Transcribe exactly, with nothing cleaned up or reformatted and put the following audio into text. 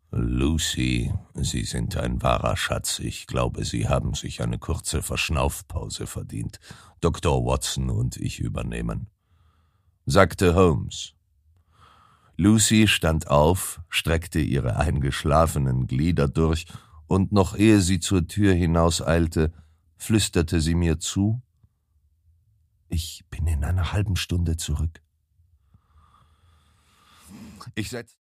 Lucy, Sie sind ein wahrer Schatz. Ich glaube, Sie haben sich eine kurze Verschnaufpause verdient. Doktor Watson und ich übernehmen«, sagte Holmes. Lucy stand auf, streckte ihre eingeschlafenen Glieder durch, und noch ehe sie zur Tür hinauseilte, flüsterte sie mir zu: »Ich bin in einer halben Stunde zurück.« Ich setz